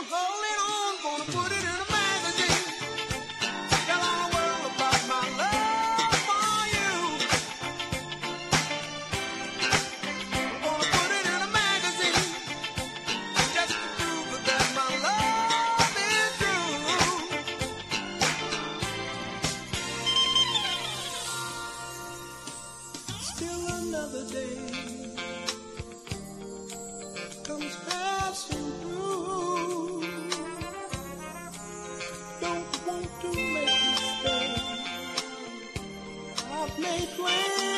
holding on, gonna put it in a magazine. Tell all the world about my love for you. I'm gonna put it in a magazine just to prove that my love is true. Still another day comes passing through. Don't want to make you stay. I've made plans.